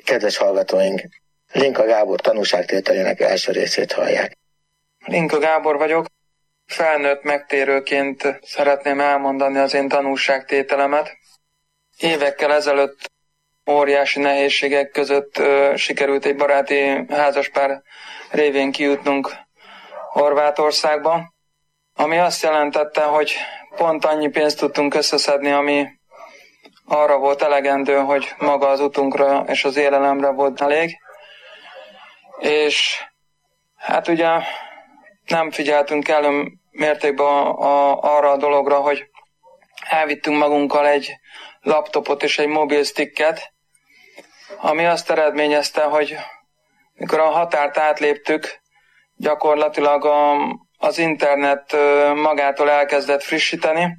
Kedves hallgatóink, Linka Gábor tanúságtételének első részét hallják. Linka Gábor vagyok. Felnőtt megtérőként szeretném elmondani az én tanúságtételemet. Évekkel ezelőtt óriási nehézségek között sikerült egy baráti házaspár révén kijutnunk Horvátországba, ami azt jelentette, hogy pont annyi pénzt tudtunk összeszedni, ami arra volt elegendő, hogy maga az utunkra és az élelemre volt elég. És hát ugye nem figyeltünk elő mértékben arra a dologra, hogy elvittünk magunkkal egy laptopot és egy mobilsticket, ami azt eredményezte, hogy mikor a határt átléptük, gyakorlatilag az internet magától elkezdett frissíteni,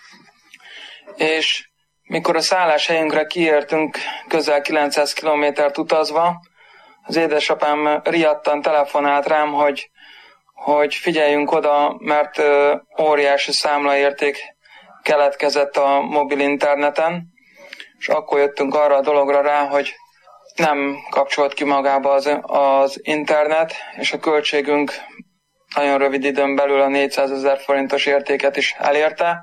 és mikor a szálláshelyünkre kiértünk, közel 900 kilométert utazva, az édesapám riadtan telefonált rám, hogy figyeljünk oda, mert óriási számlaérték keletkezett a mobil interneten, és akkor jöttünk arra a dologra rá, hogy nem kapcsolt ki magába az internet, és a költségünk nagyon rövid időn belül a 400 000 forintos értéket is elérte.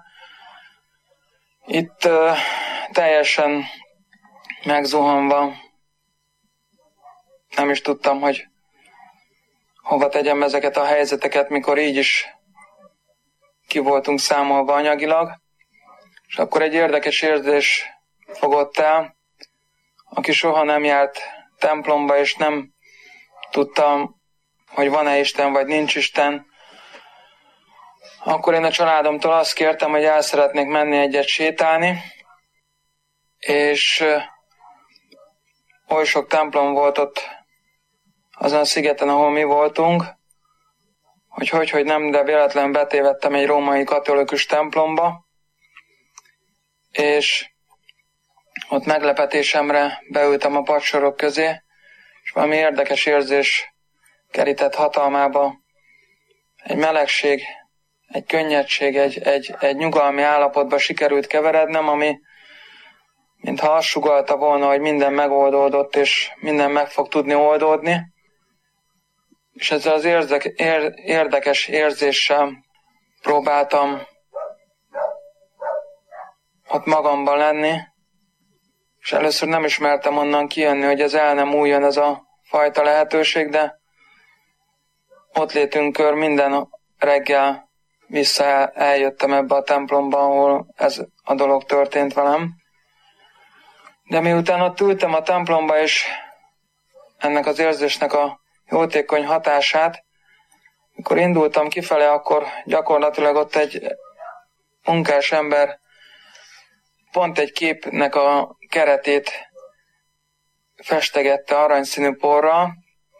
Itt teljesen megzuhanva nem is tudtam, hogy hova tegyem ezeket a helyzeteket, mikor így is ki voltunk számolva anyagilag. És akkor egy érdekes érzés fogott el, aki soha nem járt templomba, és nem tudtam, hogy van-e Isten, vagy nincs Isten. Akkor én a családomtól azt kértem, hogy el szeretnék menni egyet sétálni, és oly sok templom volt ott azon a szigeten, ahol mi voltunk, hogy nem, de véletlenül betévedtem egy római katolikus templomba, és ott meglepetésemre beültem a padsorok közé, és valami érdekes érzés kerített hatalmába. Egy melegség, egy könnyedség, egy nyugalmi állapotba sikerült keverednem, ami mintha azt sugallta volna, hogy minden megoldódott, és minden meg fog tudni oldódni. És ezzel az érdekes érzéssel próbáltam ott magamban lenni, és először nem ismertem onnan kijönni, hogy ez el nem újjon ez a fajta lehetőség, de ott létünkör minden reggel vissza eljöttem ebbe a templomba, ahol ez a dolog történt velem. De miután ott ültem a templomba, és ennek az érzésnek a jótékony hatását, mikor indultam kifele, akkor gyakorlatilag ott egy munkás ember pont egy képnek a keretét festegette aranyszínű porral.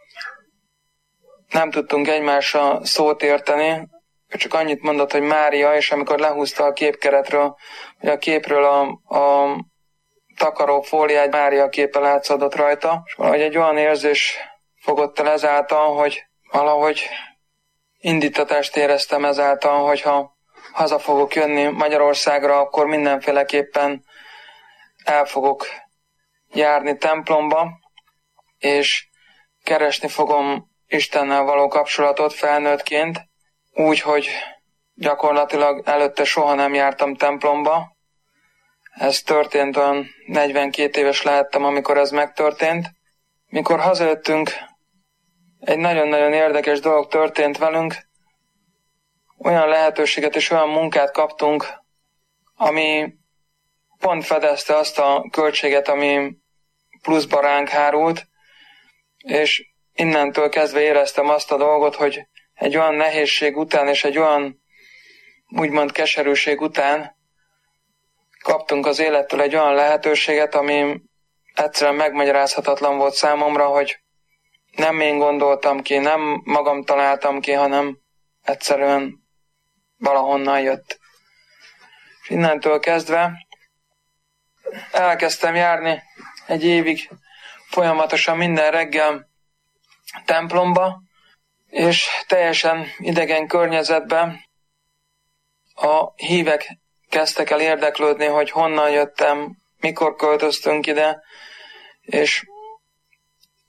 Nem tudtunk egymásra szót érteni, ő csak annyit mondott, hogy Mária, és amikor lehúzta a képkeretről, vagy a képről a takaró fóliát, Mária képe látszódott rajta, és valahogy egy olyan érzés fogott el ezáltal, hogy valahogy indítatást éreztem ezáltal, hogyha haza fogok jönni Magyarországra, akkor mindenféleképpen el fogok járni templomba, és keresni fogom Istennel való kapcsolatot felnőttként, úgy, hogy gyakorlatilag előtte soha nem jártam templomba. Ez történt, olyan 42 éves lehettem, amikor ez megtörtént. Mikor hazajöttünk, egy nagyon-nagyon érdekes dolog történt velünk. Olyan lehetőséget és olyan munkát kaptunk, ami pont fedezte azt a költséget, ami pluszba ránk hárult, és innentől kezdve éreztem azt a dolgot, hogy egy olyan nehézség után és egy olyan úgymond keserűség után kaptunk az élettől egy olyan lehetőséget, ami egyszerűen megmagyarázhatatlan volt számomra, hogy nem én gondoltam ki, nem magam találtam ki, hanem egyszerűen valahonnan jött. És innentől kezdve elkezdtem járni egy évig folyamatosan minden reggel templomba, és teljesen idegen környezetben a hívek kezdtek el érdeklődni, hogy honnan jöttem, mikor költöztünk ide, és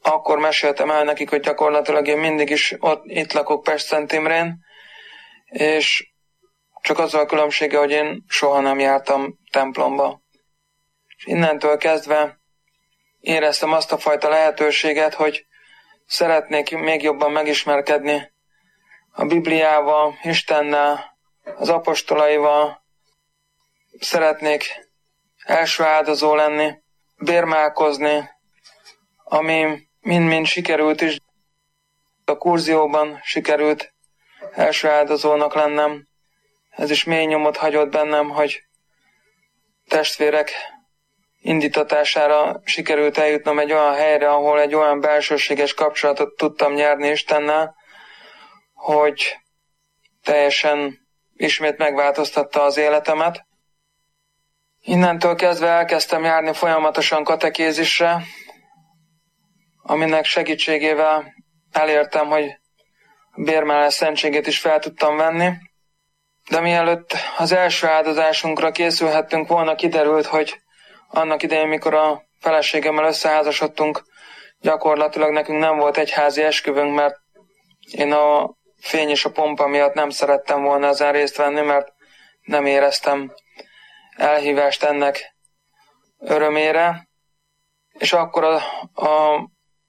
akkor meséltem el nekik, hogy gyakorlatilag én mindig is itt lakok Pest-Szent Imrén, és csak azzal a különbsége, hogy én soha nem jártam templomba. És innentől kezdve éreztem azt a fajta lehetőséget, hogy szeretnék még jobban megismerkedni a Bibliával, Istennel, az apostolaival, szeretnék első áldozó lenni, bérmálkozni, ami mind-mind sikerült is. A kurzióban sikerült első áldozónak lennem. Ez is mély nyomot hagyott bennem, hogy testvérek indítatására sikerült eljutnom egy olyan helyre, ahol egy olyan belsőséges kapcsolatot tudtam nyerni Istennel, hogy teljesen ismét megváltoztatta az életemet. Innentől kezdve elkezdtem járni folyamatosan katekézisre, aminek segítségével elértem, hogy a bérmálás szentségét is fel tudtam venni. De mielőtt az első áldozásunkra készülhettünk volna, kiderült, hogy annak idején, mikor a feleségemmel összeházasodtunk, gyakorlatilag nekünk nem volt egyházi esküvőnk, mert én a fény és a pompa miatt nem szerettem volna ezen részt venni, mert nem éreztem elhívást ennek örömére. És akkor a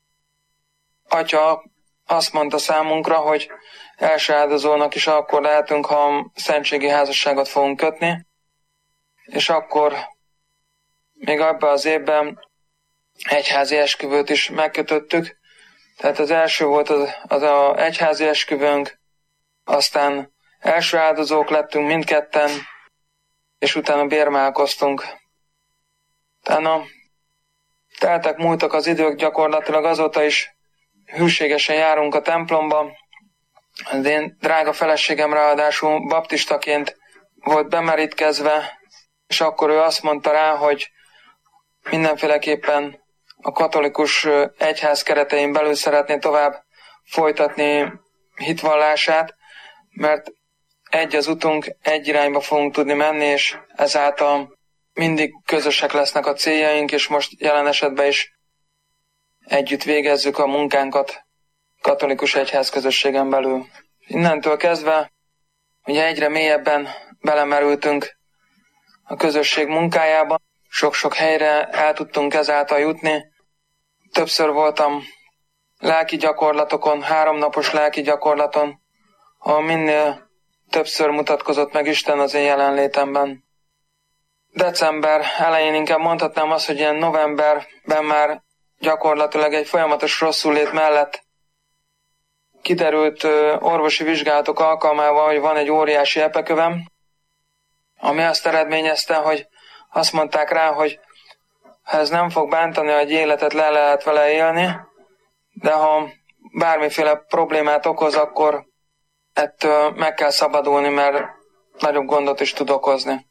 atya azt mondta számunkra, hogy első áldozónak is akkor lehetünk, ha szentségi házasságot fogunk kötni, és akkor még abban az évben egyházi esküvőt is megkötöttük. Tehát az első volt az egyházi esküvőnk, aztán első áldozók lettünk mindketten, és utána bérmálkoztunk. Utána teltek, múltak az idők, gyakorlatilag azóta is hűségesen járunk a templomba. Az én drága feleségem ráadásul baptistaként volt bemerítkezve, és akkor ő azt mondta rá, hogy mindenféleképpen a katolikus egyház keretein belül szeretné tovább folytatni hitvallását, mert egy az utunk, egy irányba fogunk tudni menni, és ezáltal mindig közösek lesznek a céljaink, és most jelen esetben is együtt végezzük a munkánkat katolikus egyház közösségen belül. Innentől kezdve ugye egyre mélyebben belemerültünk a közösség munkájába, sok-sok helyre el tudtunk ezáltal jutni. Többször voltam lelki gyakorlatokon, 3 napos lelki gyakorlaton, ahol minél többször mutatkozott meg Isten az én jelenlétemben. December elején inkább mondhatnám azt, hogy ilyen novemberben már gyakorlatilag egy folyamatos rosszul-lét mellett kiderült orvosi vizsgálatok alkalmával, hogy van egy óriási epekövem, ami azt eredményezte, hogy azt mondták rá, hogy ha ez nem fog bántani, hogy életet le lehet vele élni, de ha bármiféle problémát okoz, akkor ettől meg kell szabadulni, mert nagyobb gondot is tud okozni.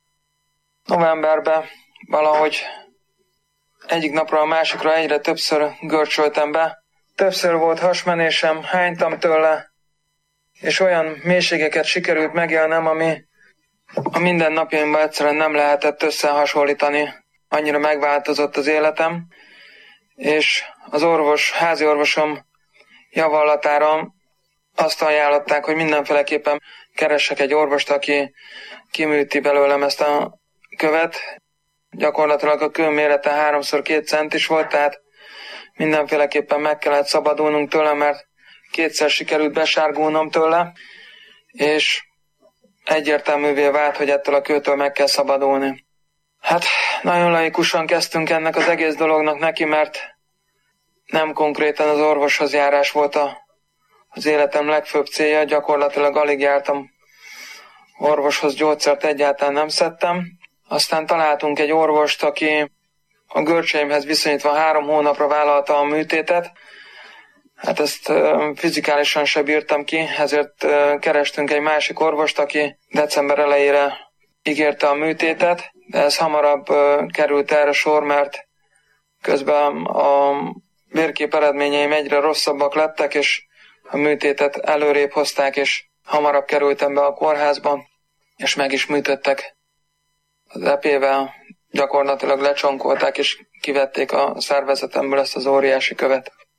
Novemberben valahogy egyik napról a másikra egyre többször görcsöltem be. Többször volt hasmenésem, hánytam tőle, és olyan mélységeket sikerült megélnem, ami a mindennapjaimban egyszerűen nem lehetett összehasonlítani. Annyira megváltozott az életem, és az házi orvosom javallatára azt ajánlották, hogy mindenféleképpen keressek egy orvost, aki kiműti belőlem ezt a követ. Gyakorlatilag a kő mérete 3x2 centis volt, tehát mindenféleképpen meg kellett szabadulnunk tőle, mert 2-szer sikerült besárgulnom tőle, és egyértelművé vált, hogy ettől a kőtől meg kell szabadulni. Hát nagyon laikusan kezdtünk ennek az egész dolognak neki, mert nem konkrétan az orvoshoz járás volt az életem legfőbb célja, gyakorlatilag alig jártam orvoshoz, gyógyszert egyáltalán nem szedtem. Aztán találtunk egy orvost, aki a görcseimhez viszonyítva 3 hónapra vállalta a műtétet. Hát ezt fizikálisan se bírtam ki, ezért kerestünk egy másik orvost, aki december elejére ígérte a műtétet, de ez hamarabb került erre sor, mert közben a vérkép eredményeim egyre rosszabbak lettek, és a műtétet előrébb hozták, és hamarabb kerültem be a kórházba, és meg is műtöttek. Az epével gyakorlatilag lecsonkolták, és kivették a szervezetemből ezt az óriási követ.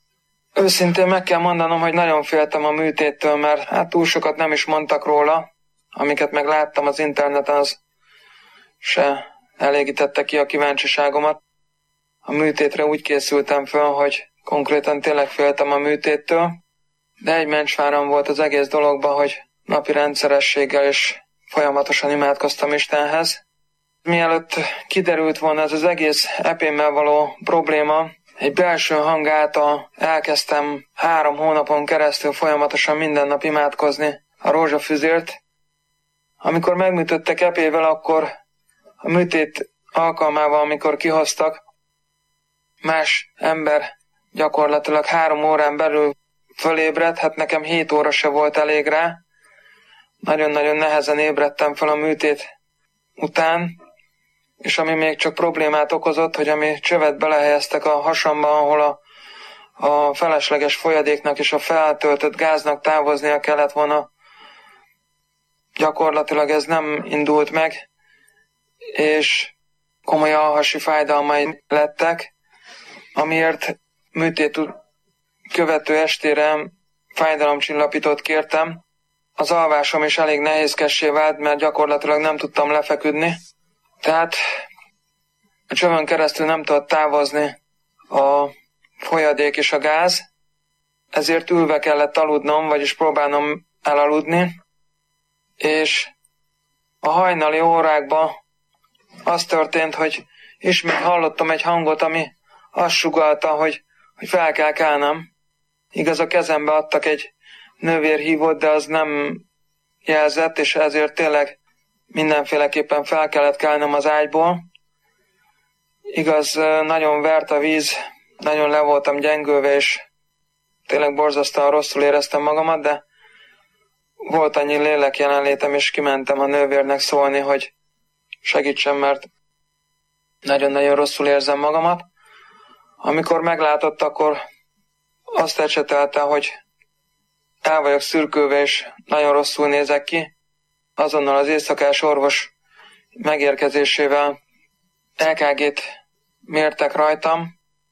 Őszintén meg kell mondanom, hogy nagyon féltem a műtéttől, mert hát túl sokat nem is mondtak róla, amiket meg láttam az interneten, az se elégítette ki a kíváncsiságomat. A műtétre úgy készültem föl, hogy konkrétan tényleg féltem a műtéttől, de egy mencsváram volt az egész dologban, hogy napi rendszerességgel és folyamatosan imádkoztam Istenhez. Mielőtt kiderült volna ez az egész epémmel való probléma, egy belső hang által elkezdtem 3 hónapon keresztül folyamatosan minden nap imádkozni a rózsafüzért. Amikor megműtöttek epével, akkor a műtét alkalmával, amikor kihoztak, más ember gyakorlatilag 3 órán belül fölébredt, hát nekem 7 óra se volt elég rá. Nagyon-nagyon nehezen ébredtem fel a műtét után, és ami még csak problémát okozott, hogy ami csövet belehelyeztek a hasamba, ahol a felesleges folyadéknak és a feltöltött gáznak távoznia kellett volna, gyakorlatilag ez nem indult meg, és komoly alhasi fájdalmai lettek, amiért műtét követő estére fájdalomcsillapítót kértem. Az alvásom is elég nehézkessé vált, mert gyakorlatilag nem tudtam lefeküdni. Tehát a csövön keresztül nem tudott távozni a folyadék és a gáz, ezért ülve kellett aludnom, vagyis próbálnom elaludni, és a hajnali órákban az történt, hogy ismét hallottam egy hangot, ami azt sugallta, hogy fel kell kelnem. Igaz, a kezembe adtak egy nővérhívót, de az nem jelzett, és ezért tényleg mindenféleképpen fel kellett kelnem az ágyból. Igaz, nagyon vert a víz, nagyon le voltam gyengülve, és tényleg borzasztóan rosszul éreztem magamat, de volt annyi lélek jelenlétem, és kimentem a nővérnek szólni, hogy segítsen, mert nagyon-nagyon rosszul érzem magamat. Amikor meglátott, akkor azt ecsetelte, hogy el vagyok szürkülve, és nagyon rosszul nézek ki. Azonnal az éjszakás orvos megérkezésével EKG-t mértek rajtam.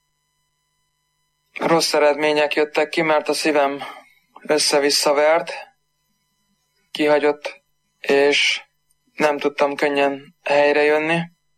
Rossz eredmények jöttek ki, mert a szívem össze-vissza vert, kihagyott, és nem tudtam könnyen helyre jönni.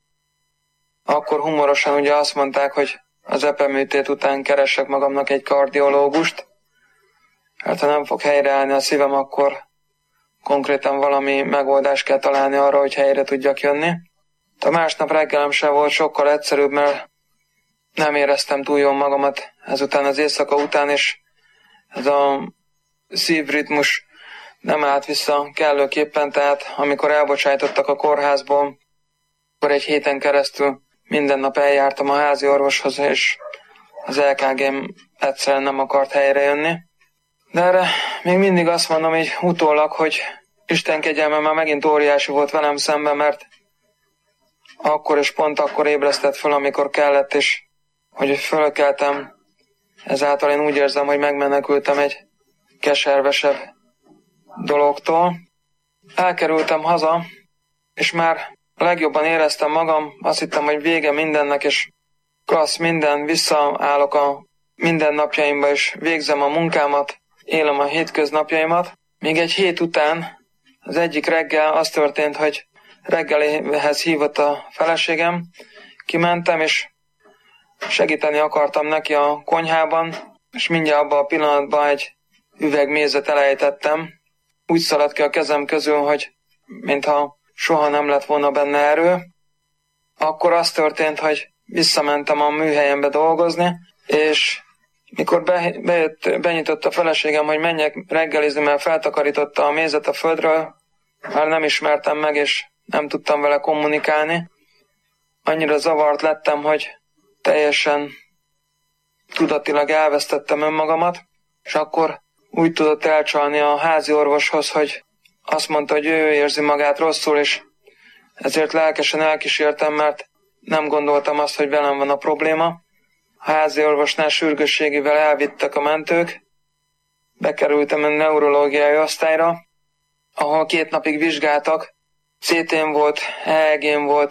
Akkor humorosan ugye azt mondták, hogy az epeműtét után keressek magamnak egy kardiológust. Hát ha nem fog helyreállni a szívem, akkor konkrétan valami megoldást kell találni arra, hogy helyre tudjak jönni. A másnap reggelem sem volt sokkal egyszerűbb, mert nem éreztem túl jól magamat ezután az éjszaka után, és ez a szívritmus nem állt vissza kellőképpen, tehát amikor elbocsájtottak a kórházból, akkor egy héten keresztül minden nap eljártam a házi orvoshoz, és az EKG-m egyszerűen nem akart helyre jönni. De erre még mindig azt mondom így utólag, hogy Isten kegyelme már megint óriási volt velem szemben, mert akkor és pont akkor ébresztett föl, amikor kellett, és hogy fölkeltem, ezáltal én úgy érzem, hogy megmenekültem egy keservesebb dologtól. Elkerültem haza, és már a legjobban éreztem magam, azt hittem, hogy vége mindennek, és klassz minden, visszaállok a mindennapjaimba, és végzem a munkámat, élem a hétköznapjaimat. Még egy hét után, az egyik reggel az történt, hogy reggelihez hívott a feleségem, kimentem, és segíteni akartam neki a konyhában, és mindjárt abban a pillanatban egy üveg mézet elejtettem. Úgy szaladt ki a kezem közül, hogy mintha soha nem lett volna benne erő. Akkor az történt, hogy visszamentem a műhelyembe dolgozni, és mikor benyitott a feleségem, hogy menjek reggelizni, mert feltakarította a mézet a földről, már nem ismertem meg, és nem tudtam vele kommunikálni. Annyira zavart lettem, hogy teljesen tudatilag elvesztettem önmagamat, és akkor úgy tudott elcsalni a házi orvoshoz, hogy azt mondta, hogy ő érzi magát rosszul, és ezért lelkesen elkísértem, mert nem gondoltam azt, hogy velem van a probléma. A házi orvosnál sürgősségivel elvittek a mentők, bekerültem a neurológiai osztályra, ahol 2 napig vizsgáltak, CT-n volt, EEG-n volt,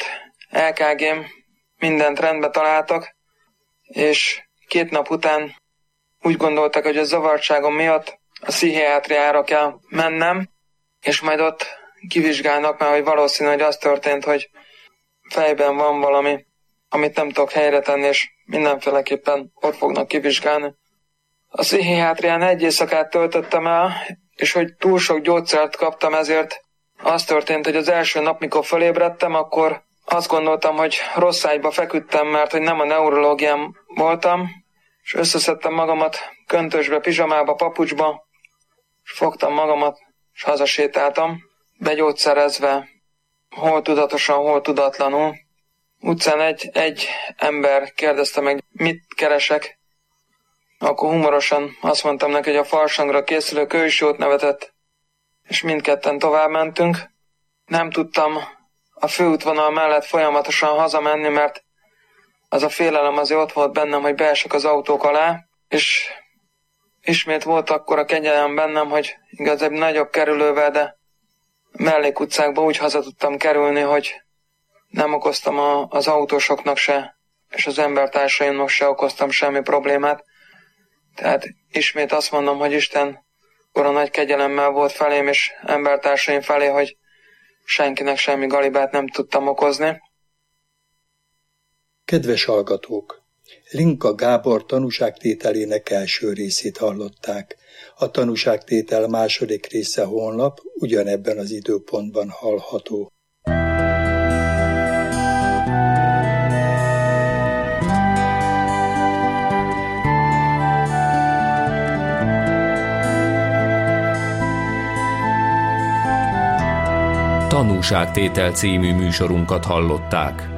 EKG-n, mindent rendbe találtak, és 2 nap után úgy gondoltak, hogy a zavartságom miatt a pszichiátriára kell mennem, és majd ott kivizsgálnak, mert hogy valószínű, hogy az történt, hogy fejben van valami, amit nem tudok helyre tenni, és mindenféleképpen ott fognak kivizsgálni. A pszichiátrián egy éjszakát töltöttem el, és hogy túl sok gyógyszert kaptam, ezért az történt, hogy az első nap, mikor fölébredtem, akkor azt gondoltam, hogy rossz ágyba feküdtem, mert hogy nem a neurológián voltam, és összeszedtem magamat köntösbe, pizsamába, papucsba, és fogtam magamat, és hazasétáltam, begyógyszerezve, hol tudatosan, hol tudatlanul. Utcán egy ember kérdezte meg, mit keresek. Akkor humorosan azt mondtam neki, hogy a farsangra készülök, ő is jót nevetett, és mindketten tovább mentünk. Nem tudtam a főútvonal mellett folyamatosan hazamenni, mert az a félelem azért ott volt bennem, hogy beesek az autók alá, és ismét volt akkor a kegyelem bennem, hogy igazából nagyobb kerülővel, de mellékutcákba úgy haza tudtam kerülni, hogy nem okoztam az autósoknak se, és az embertársaimnak se okoztam semmi problémát. Tehát ismét azt mondom, hogy Isten akkor a nagy kegyelemmel volt felém, és embertársaim felé, hogy senkinek semmi galibát nem tudtam okozni. Kedves hallgatók! Linka Gábor tanúságtételének első részét hallották. A tanúságtétel második része holnap ugyanebben az időpontban hallható. Tanúságtétel című műsorunkat hallották.